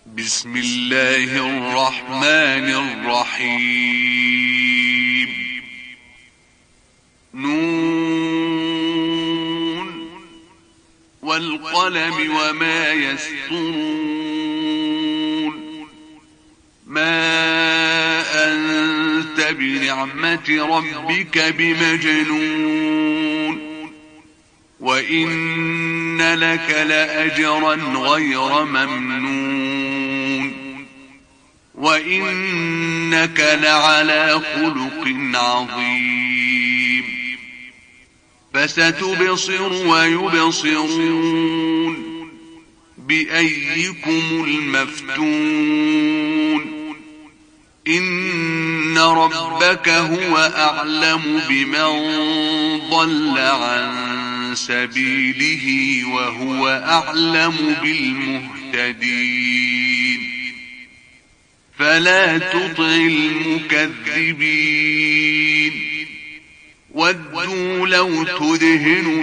بسم الله الرحمن الرحيم. نون والقلم وما يسطرون. ما أنت بنعمة ربك بمجنون. وإن لك لأجرا غير ممنون. وإنك لعلى خلق عظيم. فستبصر ويبصرون بأيكم المفتون. إن ربك هو أعلم بمن ضل عن سبيله وهو أعلم بالمهتدين. فلا تطع المكذبين. ودوا لو تدهن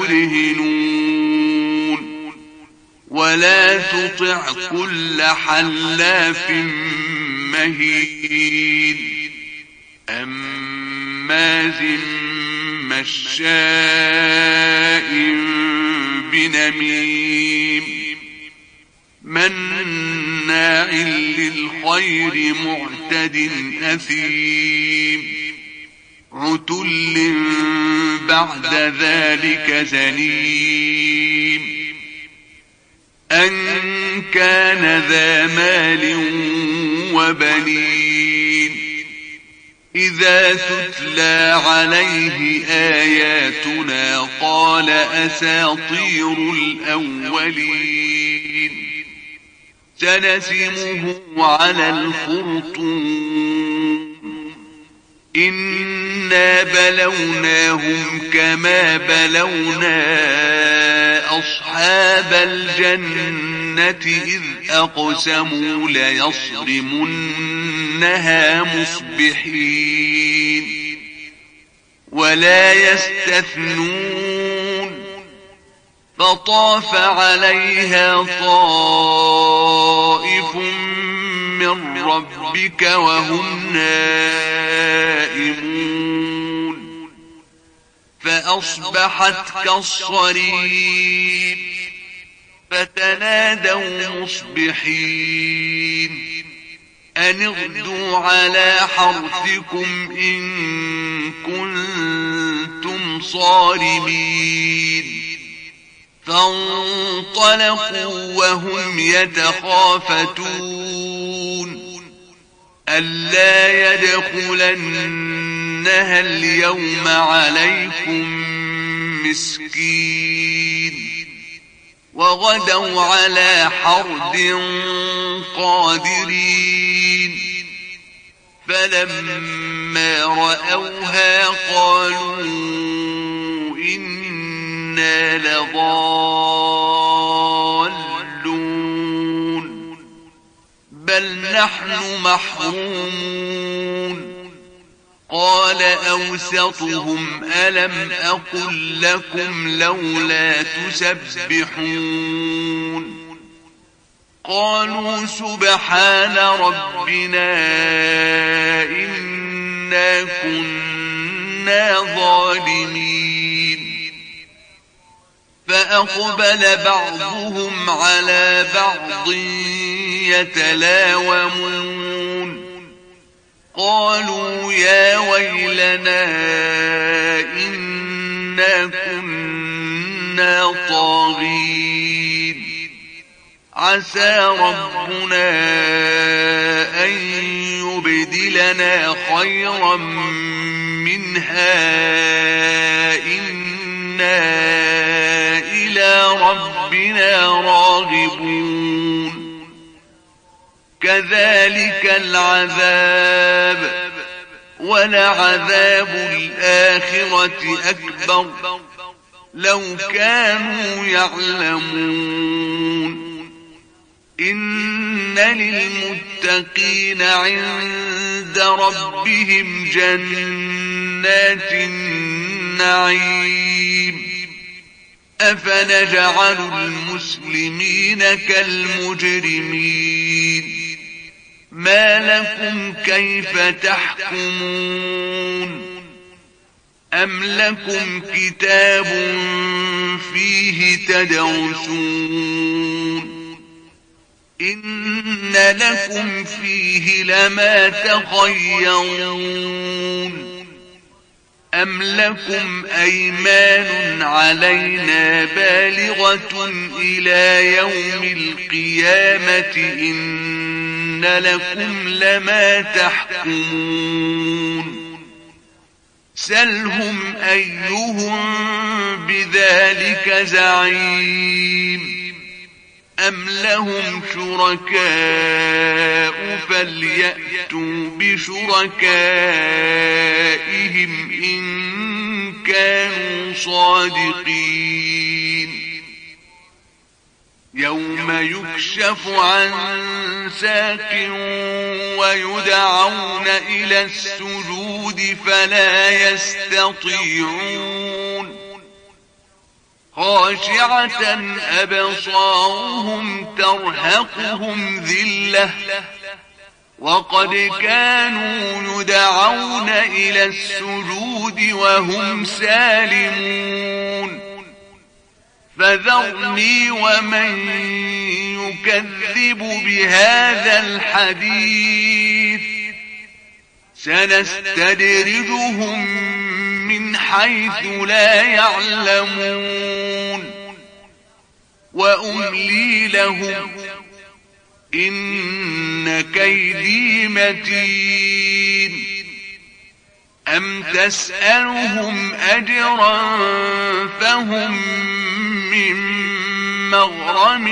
فيدهنون. ولا تطع كل حلاف مهين هماز مشاء بنميم مناع للخير معتد أثيم عتل بعد ذلك زنيم أن كان ذا مال وبنين إذا تتلى عليه آياتنا قال أساطير الأولين. سنسمه على الخرطوم. إنا بلوناهم كما بلونا أصحاب الجنة إذ أقسموا ليصرمنها مصبحين ولا يستثنون. فطاف عليها طائف من ربك وهم نائمون. فأصبحت كالصريم. فتنادوا مصبحين أن اغدوا على حرثكم إن كنتم صارمين. فانطلقوا وهم يتخافتون ألا يدخلنها اليوم عليكم مسكين. وغدوا على حرد قادرين. فلما رأوها قالوا إنا لضالون بل نحن محرومون. قال أوسطهم ألم أقل لكم لولا تسبحون. قالوا سبحان ربنا إنا كنا ظالمين. فأقبل بعضهم على بعض يتلاومون. قالوا يا ويلنا إنا كنا طاغين. عسى ربنا أن يبدلنا خيرا منها إنا إلى ربنا راغبون. كذلك العذاب ولعذاب الآخرة أكبر لو كانوا يعلمون. إن للمتقين عند ربهم جنات النعيم. أفنجعل المسلمين كالمجرمين لكم كيف تحكمون أم لكم كتاب فيه تدرسون إن لكم فيه لما تخيرون أم لكم أيمان علينا بالغة إلى يوم القيامة إن لكم لما تحكمون سلهم أيهم بذلك زعيم أم لهم شركاء فليأتوا بشركائهم إن كانوا صادقين يوم يكشف عن ساق ويدعون إلى السجود فلا يستطيعون خاشعة أبصارهم ترهقهم ذلة وقد كانوا يدعون إلى السجود وهم سالمون فذرني ومن يكذب بهذا الحديث سنستدرجهم من حيث لا يعلمون وأملي لهم إن كيدي متين أم تسألهم أجرا فهم من مغرم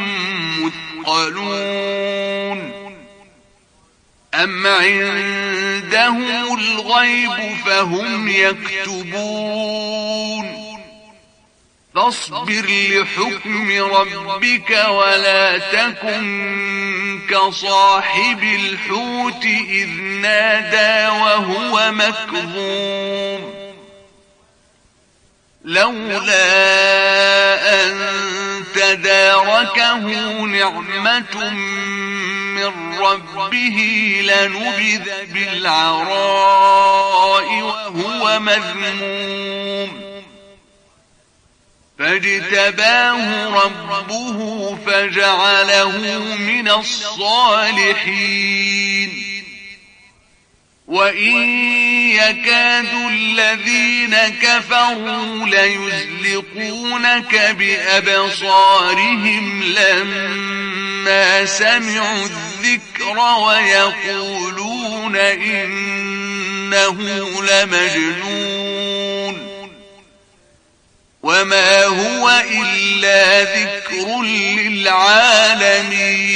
مثقلون أم عندهم الغيب فهم يكتبون فاصبر لحكم ربك ولا تكن كصاحب الحوت إذ نادى وهو مكظوم لولا أن تداركه نعمة من ربه لنبذ بالعراء وهو مذموم فاجتباه ربه فجعله من الصالحين وإن يكاد الذين كفروا ليزلقونك بأبصارهم لما سمعوا الذكر ويقولون إنه لمجنون وما هو إلا ذكر للعالمين